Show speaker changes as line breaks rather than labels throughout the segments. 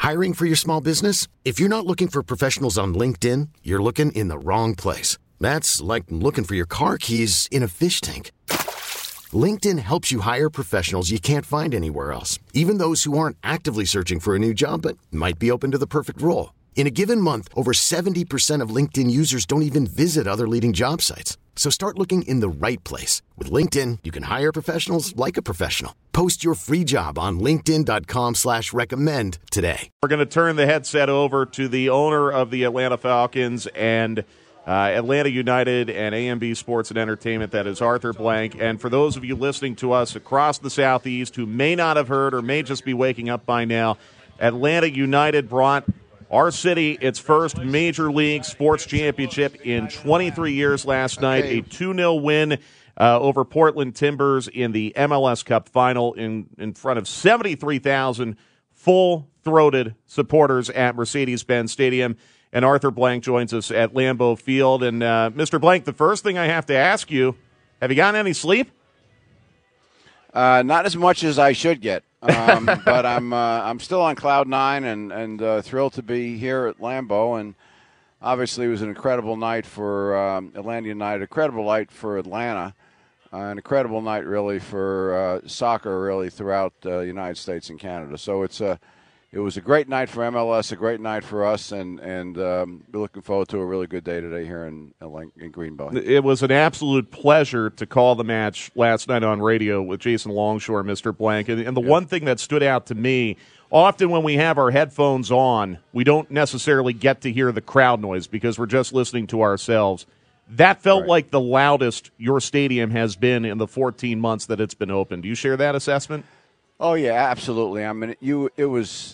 Hiring for your small business? If you're not looking for professionals on LinkedIn, you're looking in the wrong place. That's like looking for your car keys in a fish tank. LinkedIn helps you hire professionals you can't find anywhere else, even those who aren't actively searching for a new job but might be open to the perfect role. In a given month, over 70% of LinkedIn users don't even visit other leading job sites. So start looking in the right place. With LinkedIn, you can hire professionals like a professional. Post your free job on linkedin.com/recommend today.
We're going to turn the headset over to the owner of the Atlanta Falcons and Atlanta United and AMB Sports and Entertainment. That is Arthur Blank. And for those of you listening to us across the Southeast who may not have heard or may just be waking up by now, Atlanta United brought our city its first Major League Sports Championship in 23 years last night. A 2-0 win over Portland Timbers in the MLS Cup final in front of 73,000 full-throated supporters at Mercedes-Benz Stadium. And Arthur Blank joins us at Lambeau Field. And Mr. Blank, the first thing I have to ask you, have you gotten any sleep?
Not as much as I should get. But I'm still on cloud nine and thrilled to be here at Lambeau. And obviously it was an incredible night for Atlanta United, incredible night for Atlanta, an incredible night really for soccer really throughout the United States and Canada. So it was a great night for MLS, a great night for us, and we're looking forward to a really good day today here in Greenville.
It was an absolute pleasure to call the match last night on radio with Jason Longshore, Mr. Blank. And the one thing that stood out to me, often when we have our headphones on, we don't necessarily get to hear the crowd noise because we're just listening to ourselves. That felt like the loudest your stadium has been in the 14 months that it's been open. Do you share that assessment?
Oh yeah, absolutely. I mean, it was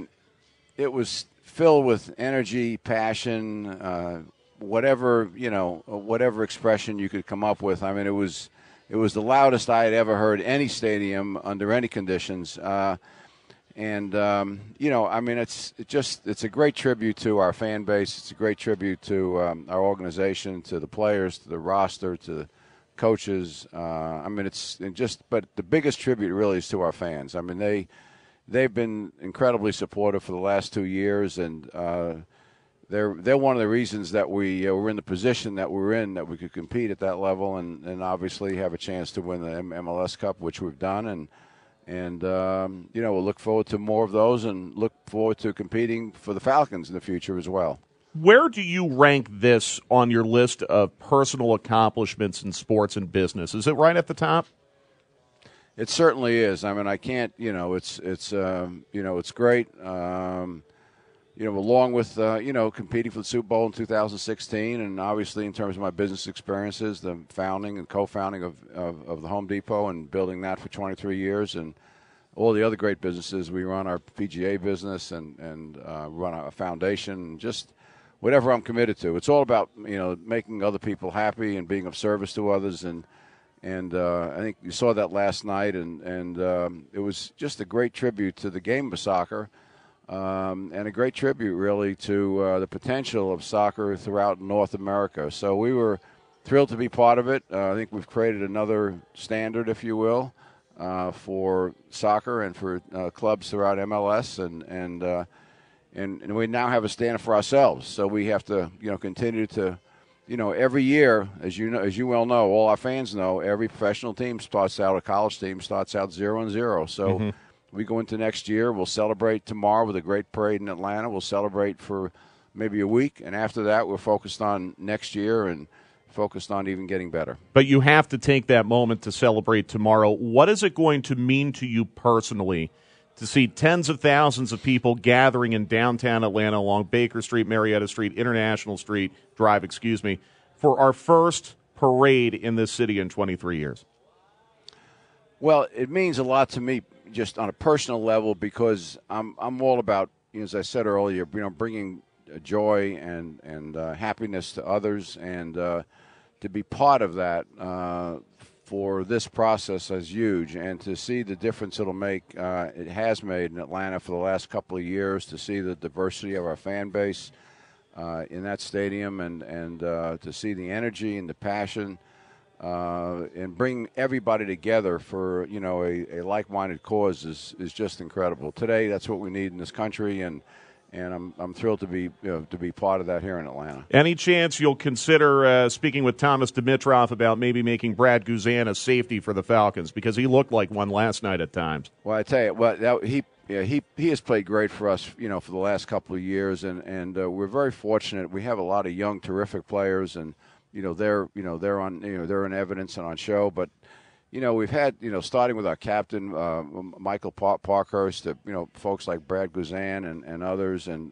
filled with energy, passion, whatever expression you could come up with. I mean, it was the loudest I had ever heard any stadium under any conditions. It's a great tribute to our fan base. It's a great tribute to our organization, to the players, to the roster, to the coaches. But the biggest tribute really is to our fans. I mean, they've been incredibly supportive for the last 2 years, and they're one of the reasons that we were in the position that we're in, that we could compete at that level, and obviously have a chance to win the MLS Cup, which we've done, and we'll look forward to more of those, and look forward to competing for the Falcons in the future as well.
Where do you rank this on your list of personal accomplishments in sports and business? Is it right at the top?
It certainly is. I mean, I can't. It's great. Along with competing for the Super Bowl in 2016, and obviously in terms of my business experiences, the founding and co-founding of the Home Depot and building that for 23 years, and all the other great businesses. We run our PGA business and run a foundation. Just whatever I'm committed to. It's all about, making other people happy and being of service to others. And I think you saw that last night, and it was just a great tribute to the game of soccer, and a great tribute really to the potential of soccer throughout North America. So we were thrilled to be part of it. I think we've created another standard, if you will, for soccer and for clubs throughout MLS, and we now have a standard for ourselves. So we have to, continue to, every year, as you well know, all our fans know, every professional team starts out, a college team starts out 0-0. So we go into next year. We'll celebrate tomorrow with a great parade in Atlanta. We'll celebrate for maybe a week, and after that, we're focused on next year and focused on even getting better.
But you have to take that moment to celebrate tomorrow. What is it going to mean to you personally to see tens of thousands of people gathering in downtown Atlanta along Baker Street, Marietta Street, International Street Drive, for our first parade in this city in 23 years?
Well, it means a lot to me just on a personal level, because I'm all about, as I said earlier, bringing joy and happiness to others, and to be part of that for this process is huge, and to see the difference it'll make, it has made in Atlanta for the last couple of years, to see the diversity of our fan base in that stadium, and to see the energy and the passion and bring everybody together for a like-minded cause is just incredible. Today, that's what we need in this country, and I'm thrilled to be part of that here in Atlanta.
Any chance you'll consider speaking with Thomas Dimitroff about maybe making Brad Guzan a safety for the Falcons, because he looked like one last night at times?
Well, I tell you, he has played great for us, for the last couple of years, and we're very fortunate. We have a lot of young, terrific players, and they're in evidence and on show, but. We've had, starting with our captain, Michael Parkhurst, folks like Brad Guzan and others, and,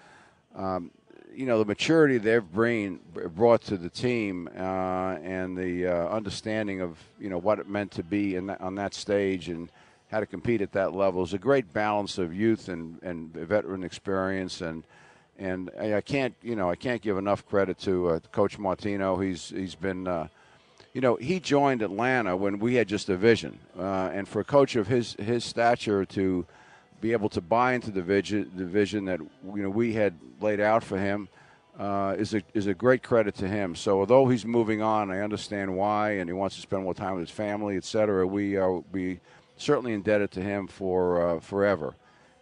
the maturity they've brought to the team and the understanding of, what it meant to be on that stage and how to compete at that level is a great balance of youth and veteran experience. And I can't give enough credit to Coach Martino. He's been he joined Atlanta when we had just a vision, and for a coach of his stature to be able to buy into the vision that we had laid out for him is a great credit to him. So although he's moving on, I understand why, and he wants to spend more time with his family, etc. We certainly indebted to him for forever,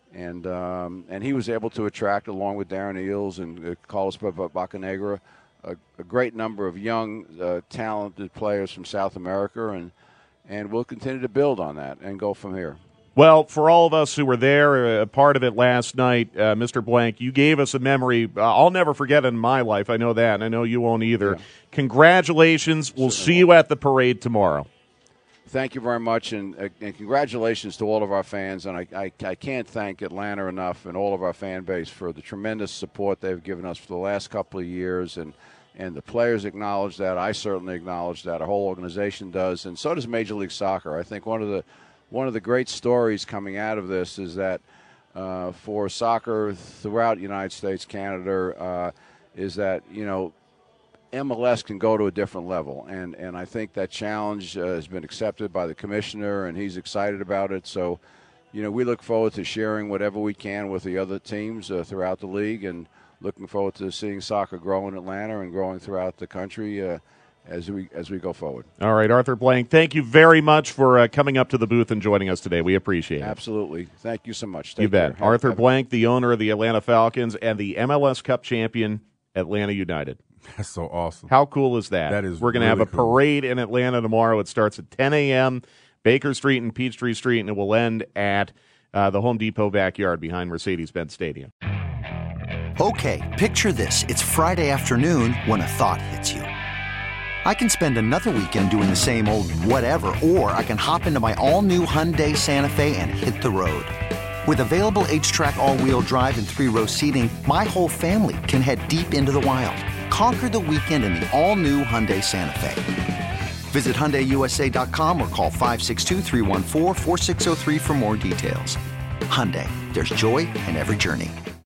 and he was able to attract, along with Darren Eales and Carlos Bocanegra, a great number of young, talented players from South America, and we'll continue to build on that and go from here.
Well, for all of us who were there, a part of it last night, Mr. Blank, you gave us a memory I'll never forget in my life. I know that, and I know you won't either. Yeah. Congratulations. We'll see you at the parade tomorrow.
Thank you very much, and congratulations to all of our fans. And I can't thank Atlanta enough and all of our fan base for the tremendous support they've given us for the last couple of years. And the players acknowledge that. I certainly acknowledge that. Our whole organization does, and so does Major League Soccer. I think one of the great stories coming out of this is that for soccer throughout the United States, Canada, is that MLS can go to a different level, and I think that challenge has been accepted by the commissioner, and he's excited about it. So, we look forward to sharing whatever we can with the other teams throughout the league, and looking forward to seeing soccer grow in Atlanta and growing throughout the country as we go forward.
All right, Arthur Blank, thank you very much for coming up to the booth and joining us today. We appreciate it.
Absolutely. Thank you so much.
You bet. Arthur Blank, the owner of the Atlanta Falcons and the MLS Cup champion, Atlanta United.
That's so awesome.
How cool is that?
That is.
We're going to have a parade in Atlanta tomorrow. It starts at 10 a.m., Baker Street and Peachtree Street, and it will end at the Home Depot backyard behind Mercedes-Benz Stadium.
Okay, picture this. It's Friday afternoon when a thought hits you. I can spend another weekend doing the same old whatever, or I can hop into my all-new Hyundai Santa Fe and hit the road. With available H-Track all-wheel drive and 3-row seating, my whole family can head deep into the wild. Conquer the weekend in the all-new Hyundai Santa Fe. Visit HyundaiUSA.com or call 562-314-4603 for more details. Hyundai, there's joy in every journey.